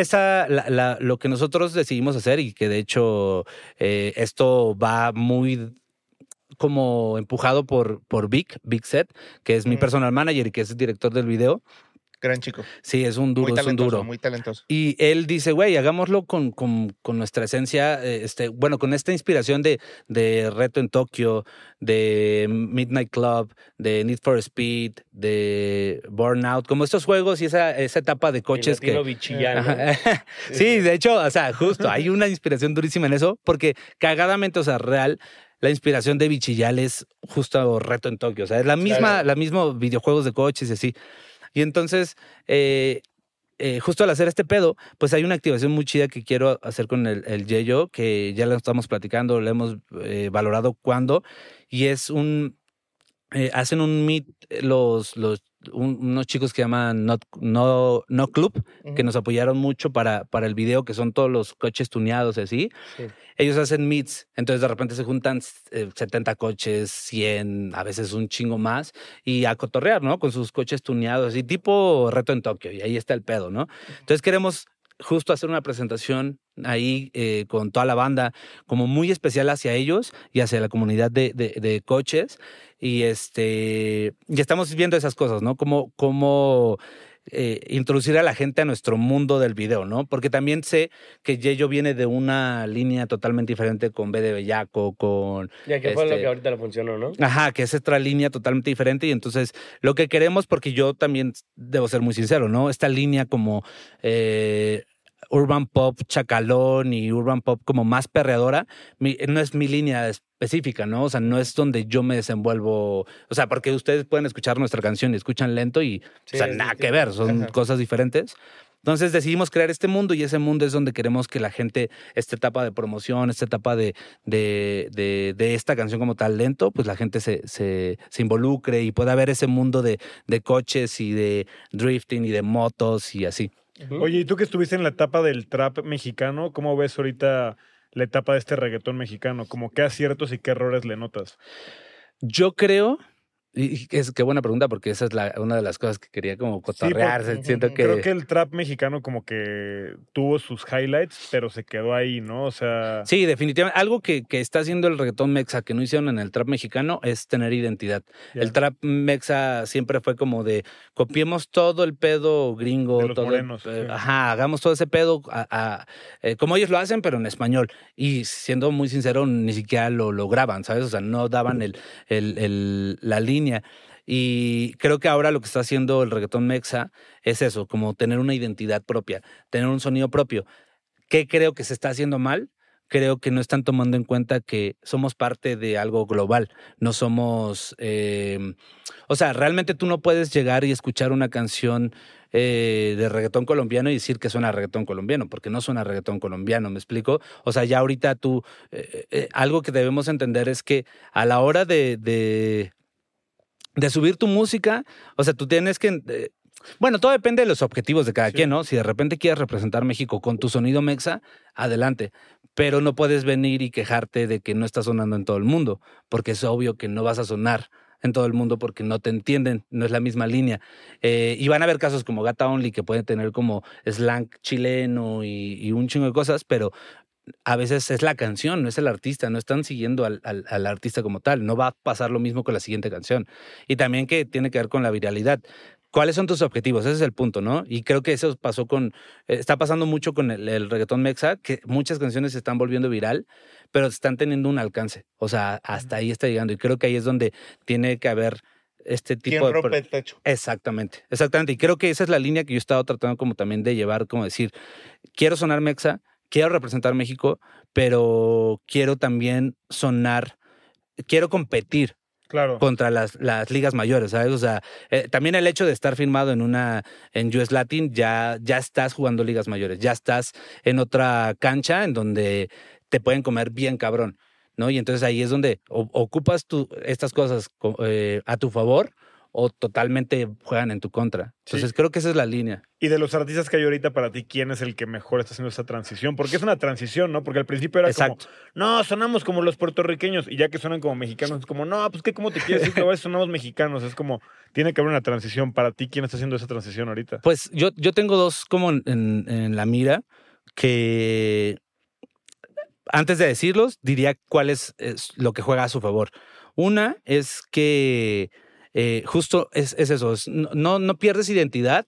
lo que nosotros decidimos hacer y que de hecho esto va muy como empujado por Vic Set, que es mi personal manager y que es el director del video. Gran chico. Sí, es un duro, Muy es un talentoso, duro. muy talentoso. Y él dice, güey, hagámoslo con nuestra esencia, bueno, con esta inspiración de Reto en Tokio, de Midnight Club, de Need for Speed, de Burnout, como estos juegos y esa etapa de coches que... Bichillano. Ajá. Sí, de hecho, o sea, justo, hay una inspiración durísima en eso, porque cagadamente, o sea, real, la inspiración de Bichillal es justo Reto en Tokio, o sea, es la misma videojuegos de coches y así. Y entonces, justo al hacer este pedo, pues hay una activación muy chida que quiero hacer con el Yeyo, que ya lo estamos platicando, lo hemos valorado cuándo, y es hacen un meet unos chicos que llaman No Club, que nos apoyaron mucho para el video, que son todos los coches tuneados y así. Sí. Ellos hacen meets, entonces de repente se juntan 70 coches, 100, a veces un chingo más, y a cotorrear, ¿no? Con sus coches tuneados, y tipo Reto en Tokio, y ahí está el pedo, ¿no? Entonces queremos justo hacer una presentación ahí con toda la banda, como muy especial hacia ellos y hacia la comunidad de coches. Y ya estamos viendo esas cosas, ¿no? Cómo introducir a la gente a nuestro mundo del video, ¿no? Porque también sé que Yeyo viene de una línea totalmente diferente con B de Bellaco, con... Ya que fue lo que ahorita le funcionó, ¿no? Ajá, que es otra línea totalmente diferente, y entonces lo que queremos, porque yo también debo ser muy sincero, ¿no? Esta línea como urban pop chacalón y urban pop como más perreadora, no es mi línea específica, ¿no? O sea, no es donde yo me desenvuelvo, o sea, porque ustedes pueden escuchar nuestra canción y escuchan lento y, Sí, o sea, nada que ver, son cosas diferentes. Entonces decidimos crear este mundo, y ese mundo es donde queremos que la gente, esta etapa de promoción, esta etapa de esta canción como tal lento, pues la gente se involucre y pueda ver ese mundo de coches y de drifting y de motos y así. Oye, ¿y tú que estuviste en la etapa del trap mexicano, cómo ves ahorita la etapa de este reggaetón mexicano? ¿Cómo qué aciertos y qué errores le notas? Yo creo, y qué buena pregunta, porque esa es una de las cosas que quería como cotorrear. Sí, Siento que... Creo que el trap mexicano como que tuvo sus highlights, pero se quedó ahí, ¿no? O sea... Sí, definitivamente. Algo que está haciendo el reggaetón mexa que no hicieron en el trap mexicano es tener identidad. Ya. El trap mexa siempre fue como de copiemos todo el pedo gringo. De los todo morenos, sí. Ajá, hagamos todo ese pedo como ellos lo hacen, pero en español. Y siendo muy sincero, ni siquiera lo graban, ¿sabes? O sea, no daban la línea. Y creo que ahora lo que está haciendo el reggaetón mexa es eso, como tener una identidad propia, tener un sonido propio. ¿Qué creo que se está haciendo mal? Creo que no están tomando en cuenta que somos parte de algo global. No somos... o sea, realmente tú no puedes llegar y escuchar una canción de reggaetón colombiano y decir que suena a reggaetón colombiano, porque no suena a reggaetón colombiano, ¿me explico? O sea, ya ahorita tú... algo que debemos entender es que a la hora de subir tu música, o sea, tú tienes que... bueno, todo depende de los objetivos de cada quien, ¿no? Si de repente quieres representar México con tu sonido mexa, adelante. Pero no puedes venir y quejarte de que no está sonando en todo el mundo, porque es obvio que no vas a sonar en todo el mundo porque no te entienden, no es la misma línea. Y van a haber casos como Gata Only que pueden tener como slang chileno y un chingo de cosas, pero a veces es la canción, no es el artista, no están siguiendo al artista como tal. No va a pasar lo mismo con la siguiente canción. Y también que tiene que ver con la viralidad. ¿Cuáles son tus objetivos? Ese es el punto, ¿no? Y creo que eso está pasando mucho con el reggaetón mexa, que muchas canciones se están volviendo viral, pero están teniendo un alcance. O sea, hasta ahí está llegando. Y creo que ahí es donde tiene que haber este tipo ¿Quién rompe el techo? Exactamente. Y creo que esa es la línea que yo he estado tratando como también de llevar, como decir, quiero sonar mexa, quiero representar México, pero quiero también quiero competir Claro. contra las ligas mayores, ¿sabes? O sea, también el hecho de estar firmado en US Latin, ya estás jugando ligas mayores, ya estás en otra cancha en donde te pueden comer bien cabrón, ¿no? Y entonces ahí es donde ocupas estas cosas a tu favor, o totalmente juegan en tu contra. Entonces Sí. creo que esa es la línea. Y de los artistas que hay ahorita, para ti, ¿quién es el que mejor está haciendo esa transición? Porque es una transición, ¿no? Porque al principio era Exacto. como, no, sonamos como los puertorriqueños, y ya que suenan como mexicanos, es como, no, pues, ¿cómo te quieres decir que a veces sonamos mexicanos? Es como, tiene que haber una transición. Para ti, ¿quién está haciendo esa transición ahorita? Pues yo tengo dos como en la mira que antes de decirlos, diría cuál es lo que juega a su favor. Una es que justo es eso, no pierdes identidad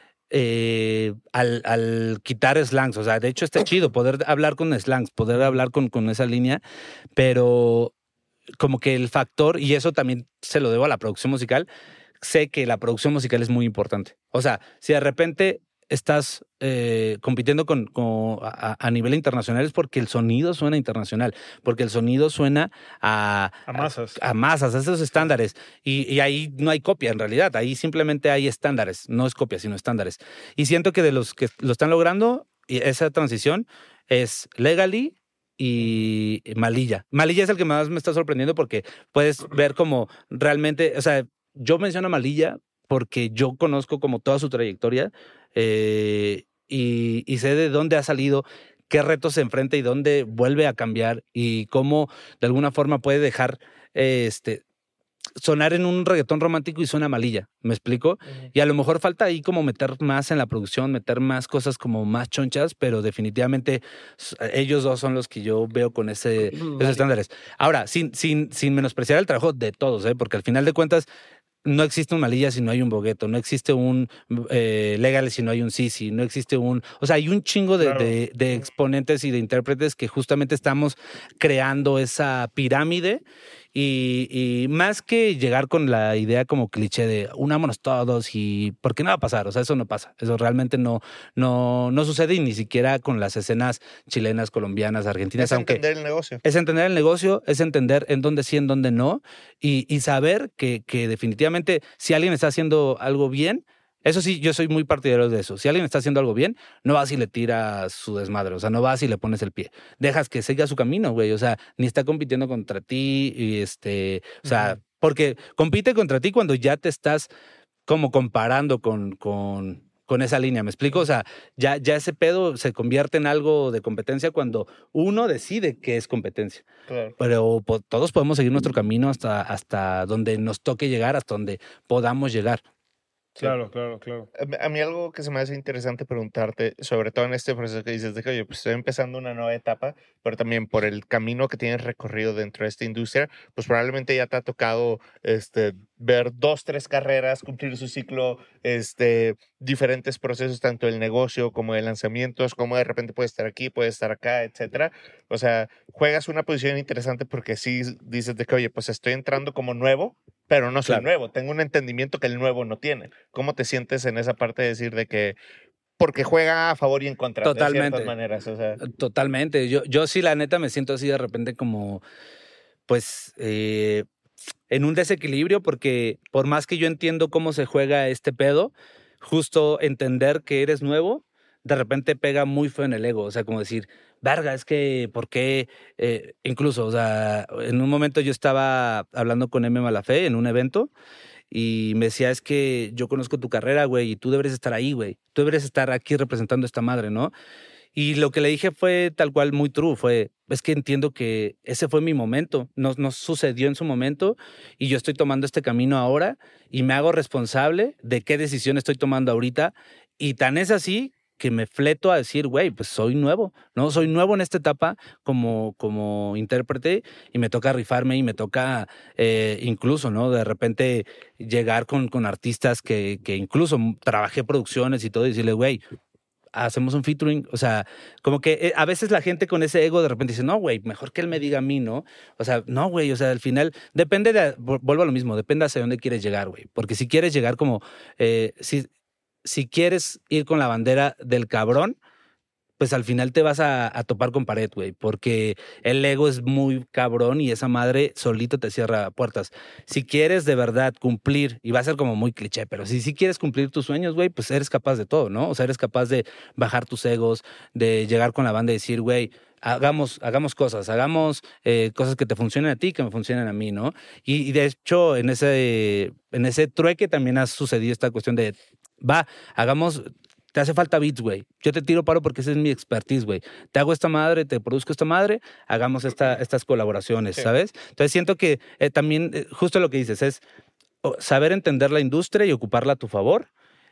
al quitar slangs. O sea, de hecho está chido poder hablar con slangs, poder hablar con esa línea, pero como que el factor, y eso también se lo debo a la producción musical, sé que la producción musical es muy importante. O sea, si de repente estás compitiendo a nivel internacional es porque el sonido suena internacional, porque el sonido suena A masas. a masas, a esos estándares. Y ahí no hay copia en realidad, ahí simplemente hay estándares, no es copia, sino estándares. Y siento que de los que lo están logrando, y esa transición es Legally y Malilla. Malilla es el que más me está sorprendiendo porque puedes ver como realmente, o sea, yo menciono a Malilla porque yo conozco como toda su trayectoria y sé de dónde ha salido, qué retos se enfrenta y dónde vuelve a cambiar y cómo de alguna forma puede dejar sonar en un reggaetón romántico y suena Malilla, ¿me explico? Y a lo mejor falta ahí como meter más en la producción, meter más cosas como más chonchas, pero definitivamente ellos dos son los que yo veo con esos estándares. Ahora, sin menospreciar el trabajo de todos, porque al final de cuentas no existe un Malilla si no hay un Bogueto, no existe un Legal si no hay un Sisi, no existe un... O sea, hay un chingo Claro. de exponentes y de intérpretes que justamente estamos creando esa pirámide y más que llegar con la idea como cliché de unámonos todos y... Porque no va a pasar, o sea, eso no pasa, eso realmente no sucede y ni siquiera con las escenas chilenas, colombianas, argentinas, Es aunque... entender el negocio. Es entender el negocio, es entender en dónde sí, en dónde no, y saber que definitivamente si alguien está haciendo algo bien, eso sí, yo soy muy partidario de eso. Si alguien está haciendo algo bien, no vas y le tiras su desmadre, o sea, no vas y le pones el pie. Dejas que siga su camino, güey, o sea, ni está compitiendo contra ti, y o sea, porque compite contra ti cuando ya te estás como comparando con esa línea, ¿me explico? O sea, ya ese pedo se convierte en algo de competencia cuando uno decide que es competencia. Claro. Pero todos podemos seguir nuestro camino hasta donde nos toque llegar, hasta donde podamos llegar. Claro. A mí algo que se me hace interesante preguntarte, sobre todo en este proceso que dices de que, oye, pues estoy empezando una nueva etapa, pero también por el camino que tienes recorrido dentro de esta industria, pues probablemente ya te ha tocado ver 2, 3 carreras, cumplir su ciclo, diferentes procesos, tanto del negocio como de lanzamientos, como de repente puede estar aquí, puede estar acá, etcétera. O sea, juegas una posición interesante porque sí dices de que, oye, pues estoy entrando como nuevo, pero no soy Claro. nuevo. Tengo un entendimiento que el nuevo no tiene. ¿Cómo te sientes en esa parte de decir de que porque juega a favor y en contra de Totalmente. ciertas maneras? O sea, Totalmente. Yo sí, la neta, me siento así de repente como, pues, en un desequilibrio, porque por más que yo entiendo cómo se juega este pedo, justo entender que eres nuevo, de repente pega muy feo en el ego. O sea, como decir, verga, es que, ¿por qué? Incluso, o sea, en un momento yo estaba hablando con M. Malafé en un evento y me decía, es que yo conozco tu carrera, güey, y tú deberes estar ahí, güey. Tú deberes estar aquí representando a esta madre, ¿no? Y lo que le dije fue tal cual muy true, es que entiendo que ese fue mi momento, no sucedió en su momento y yo estoy tomando este camino ahora y me hago responsable de qué decisión estoy tomando ahorita y tan es así que me fleto a decir, güey, pues soy nuevo, ¿no? Soy nuevo en esta etapa como intérprete y me toca rifarme y me toca incluso, ¿no? De repente llegar con artistas que incluso trabajé producciones y todo y decirle, güey, hacemos un featuring, o sea, como que a veces la gente con ese ego de repente dice, no, güey, mejor que él me diga a mí, ¿no? O sea, no, güey, o sea, al final depende vuelvo a lo mismo, depende hacia dónde quieres llegar, güey, porque si quieres llegar como, si quieres ir con la bandera del cabrón, pues al final te vas a topar con pared, güey, porque el ego es muy cabrón y esa madre solito te cierra puertas. Si quieres de verdad cumplir, y va a ser como muy cliché, pero si quieres cumplir tus sueños, güey, pues eres capaz de todo, ¿no? O sea, eres capaz de bajar tus egos, de llegar con la banda y decir, güey, hagamos cosas, hagamos cosas que te funcionen a ti, que me funcionen a mí, ¿no? Y de hecho, en ese en ese trueque también ha sucedido esta cuestión de, hagamos, te hace falta beats, güey. Yo te tiro paro porque esa es mi expertise, güey. Te hago esta madre, te produzco esta madre, hagamos estas colaboraciones, Sí. ¿sabes? Entonces siento que también, justo lo que dices, es saber entender la industria y ocuparla a tu favor.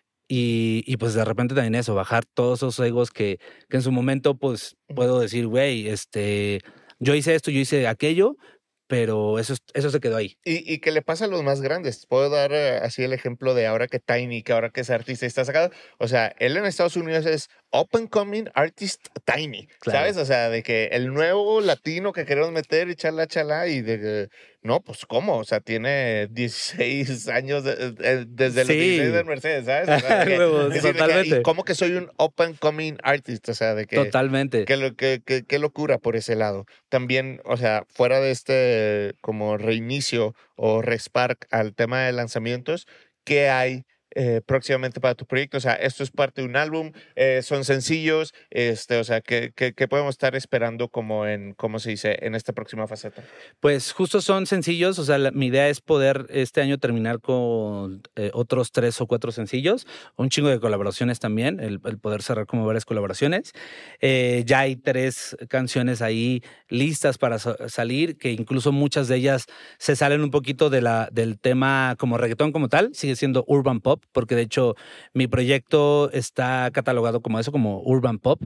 Y pues de repente también eso, bajar todos esos egos que en su momento pues puedo decir, güey, yo hice esto, yo hice aquello, pero eso se quedó ahí. Y que le pasa a los más grandes. Puedo dar así el ejemplo de ahora que Tiny, que ahora que es artista y está sacado. O sea, él en Estados Unidos es Up and Coming Artist Tiny, Claro. ¿sabes? O sea, de que el nuevo latino que queremos meter y chala, y de que, no, pues ¿cómo? O sea, tiene 16 años desde los Sí. 16 del Mercedes, ¿sabes? O sea, de que- Huevos, decir de que, totalmente. y cómo que soy un Up and Coming Artist, o sea, de que... Totalmente. Qué locura por ese lado. También, o sea, fuera de este como reinicio o respark al tema de lanzamientos, ¿qué hay próximamente para tu proyecto? O sea, esto es parte de un álbum, son sencillos, o sea, ¿qué podemos estar esperando como en, ¿cómo se dice?, en esta próxima faceta. Pues justo son sencillos, o sea, mi idea es poder este año terminar con otros 3 o 4 sencillos, un chingo de colaboraciones también, el poder cerrar como varias colaboraciones. Ya hay 3 canciones ahí listas para salir, que incluso muchas de ellas se salen un poquito del tema como reggaetón como tal, sigue siendo urban pop, porque de hecho mi proyecto está catalogado como eso, como urban pop,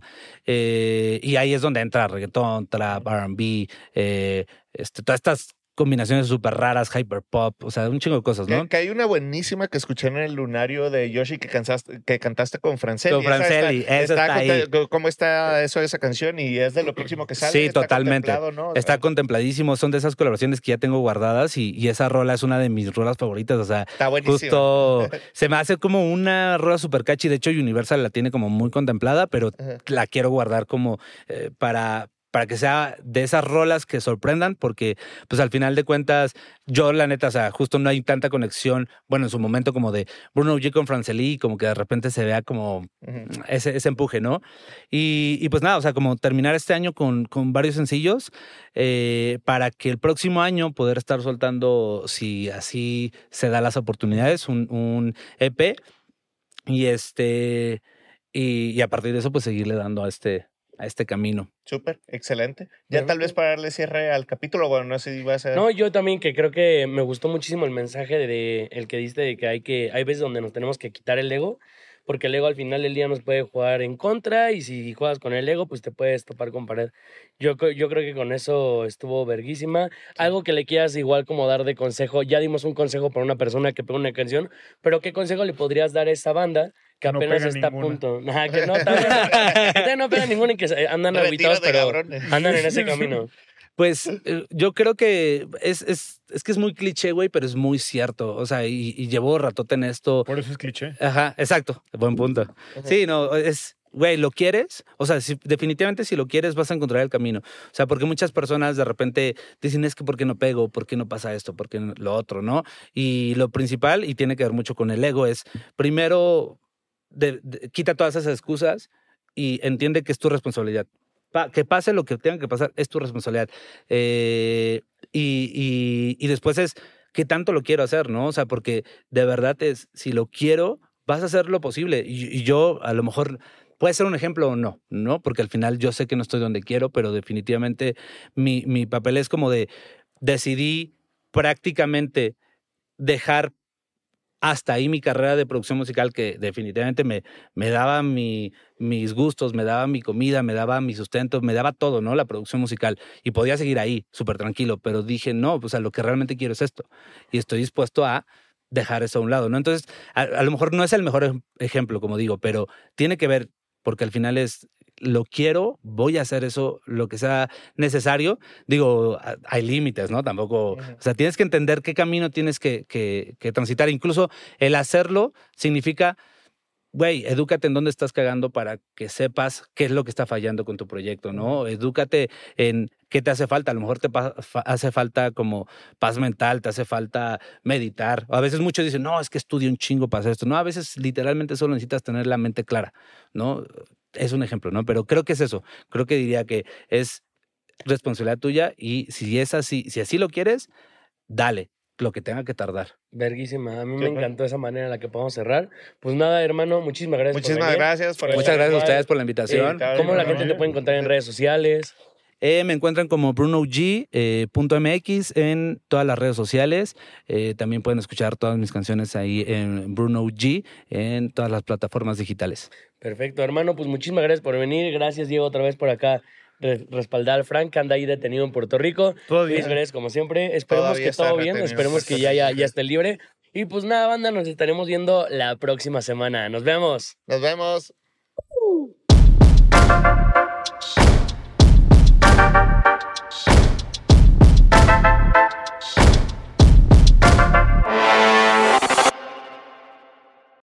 y ahí es donde entra reggaetón, trap, R&B, todas estas combinaciones súper raras, hyperpop, o sea, un chingo de cosas, ¿no? Que hay una buenísima que escuché en el lunario de Yoshi que cantaste con Franceli. Con Franceli, esa está ahí. ¿Cómo está eso de esa canción? Y es de lo próximo que sale. Sí, Está totalmente. contemplado, ¿no? O Está sea, contempladísimo, son de esas colaboraciones que ya tengo guardadas y esa rola es una de mis rolas favoritas, o sea, está buenísimo. justo se me hace como una rola super catchy, de hecho Universal la tiene como muy contemplada, pero Ajá. la quiero guardar como para que sea de esas rolas que sorprendan, porque pues al final de cuentas, yo la neta, o sea, justo no hay tanta conexión, bueno, en su momento como de Bruno G con Franceli, como que de repente se vea como Ujú. ese empuje, ¿no? Y pues nada, o sea, como terminar este año con varios sencillos para que el próximo año poder estar soltando, si así se da las oportunidades, un EP y y a partir de eso pues seguirle dando a este camino. Súper, excelente. Ya tal vez para darle cierre al capítulo, bueno, no sé si vas a... No, yo también que creo que me gustó muchísimo el mensaje el que diste de que hay veces donde nos tenemos que quitar el ego, porque el ego al final del día nos puede jugar en contra y si juegas con el ego, pues te puedes topar con pared. Yo creo que con eso estuvo verguísima. Algo que le quieras igual como dar de consejo, ya dimos un consejo para una persona que pega una canción, pero ¿qué consejo le podrías dar a esa banda que No apenas pega está ninguna. a punto? Ajá, que no, también, que no pega ninguna y que andan Retiro aguitados, de pero cabrones. andan en ese camino. Pues yo creo que es que es muy cliché, güey, pero es muy cierto. O sea, y llevo ratote en esto. Por eso es cliché. Ajá, exacto. Buen punto. Sí, no, güey, ¿lo quieres? O sea, definitivamente si lo quieres vas a encontrar el camino. O sea, porque muchas personas de repente dicen, es que ¿por qué no pego? ¿Por qué no pasa esto? ¿Por qué lo otro? ¿No? Y lo principal, y tiene que ver mucho con el ego, es primero quita todas esas excusas y entiende que es tu responsabilidad. Que pase lo que tenga que pasar, es tu responsabilidad. Y después es, ¿qué tanto lo quiero hacer? ¿No? O sea, porque de verdad es, si lo quiero, vas a hacer lo posible. Y yo, a lo mejor, puede ser un ejemplo o no, ¿no? Porque al final yo sé que no estoy donde quiero, pero definitivamente mi papel es como de, decidí prácticamente dejar hasta ahí mi carrera de producción musical, que definitivamente me daba mis gustos, me daba mi comida, me daba mi sustento, me daba todo, ¿no? La producción musical. Y podía seguir ahí, súper tranquilo, pero dije, no, pues lo que realmente quiero es esto. Y estoy dispuesto a dejar eso a un lado, ¿no? Entonces, a lo mejor no es el mejor ejemplo, como digo, pero tiene que ver, porque al final es, lo quiero, voy a hacer eso, lo que sea necesario. Digo, hay límites, ¿no? Tampoco, o sea, tienes que entender qué camino tienes que transitar. Incluso el hacerlo significa, güey, edúcate en dónde estás cagando para que sepas qué es lo que está fallando con tu proyecto, ¿no? Edúcate en qué te hace falta. A lo mejor te hace falta como paz mental, te hace falta meditar. A veces muchos dicen, no, es que estudio un chingo para hacer esto. No, a veces literalmente solo necesitas tener la mente clara, ¿no? Es un ejemplo, ¿no? Pero creo que es eso. Creo que diría que es responsabilidad tuya y si es así, si así lo quieres, dale. lo que tenga que tardar. Verguísima. A mí Sí, me pues. encantó esa manera en la que podemos cerrar. Pues nada, hermano, muchísimas gracias por Muchísimas venir. gracias por Muchas gracias a Igual, ustedes por la invitación. ¿Cómo la Igual, gente te puede encontrar en redes sociales? Me encuentran como BrunoG.mx en todas las redes sociales. También pueden escuchar todas mis canciones ahí en Bruno G en todas las plataformas digitales. Perfecto, hermano, pues muchísimas gracias por venir. Gracias, Diego, otra vez por acá respaldar al Frank, que anda ahí detenido en Puerto Rico. Todavía. Luis, gracias como siempre. Esperemos Todavía que está todo bien, retenido en esperemos que Puerto ya Rico. esté libre. Y pues nada, banda, nos estaremos viendo la próxima semana. Nos vemos. Nos vemos.